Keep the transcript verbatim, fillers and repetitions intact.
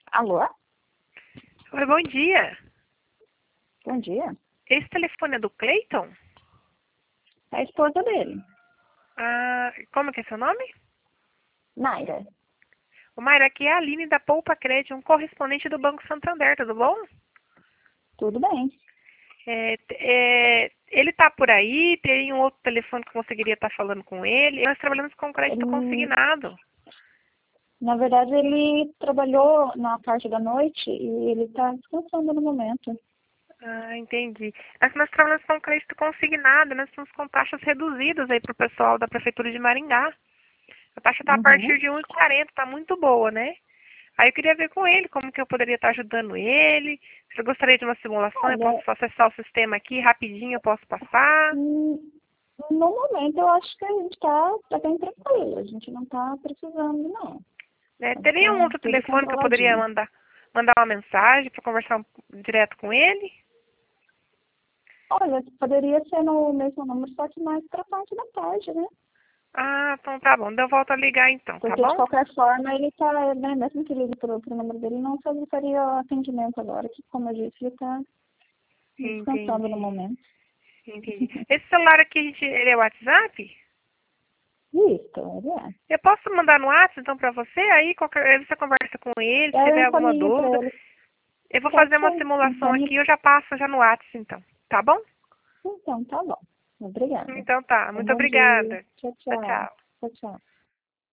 Alô? Oi, bom dia. Bom dia. Esse telefone é do Cleiton? É a esposa dele, Ah, como que é seu nome? Naira. O Mayra, aqui é a Aline da Poupa Crédito, um correspondente do Banco Santander, tudo bom? Tudo bem. É, é, ele tá por aí, tem um outro telefone que conseguiria estar falando com ele. Nós trabalhamos com crédito Ele, consignado. na verdade, ele trabalhou na parte da noite e ele está descansando no momento. Ah, entendi. Mas nós trabalhamos com crédito consignado, nós estamos com taxas reduzidas aí para o pessoal da Prefeitura de Maringá. A taxa está a Uhum. partir de um e quarenta, está muito boa, né? Aí eu queria ver com ele como que eu poderia estar ajudando ele. Se eu gostaria de uma simulação, eu Olha, posso acessar o sistema aqui rapidinho, eu posso passar. hum, no momento eu acho que a gente está tá bem tranquilo. A gente não está precisando, não. Né? Teria um Está outro tudo telefone que eu poderia controladinho. mandar, mandar uma mensagem para conversar um- direto com ele? Olha, poderia ser no mesmo número, só que mais para a parte da tarde, né? Ah, então tá bom. Então eu volto a ligar então, tá Porque, de bom? qualquer forma, ele está, né, mesmo que ligue para o número dele, não solicitaria atendimento agora, que, como eu disse, ele está descansando no Entendi, momento. entendi. Esse celular aqui, gente, ele é WhatsApp? Isso, ele é. Eu posso mandar no WhatsApp então para você? Aí qualquer, aí você conversa com ele, se Eu tiver alguma encaminho para dúvida. ele. Eu vou Pode fazer uma ser. simulação Encaminho. aqui e eu já passo já no WhatsApp então, tá bom? Então, tá bom. Obrigada. Então tá, Um muito bom dia. obrigada. Tchau, Tchau, tchau. tchau. Tchau, tchau.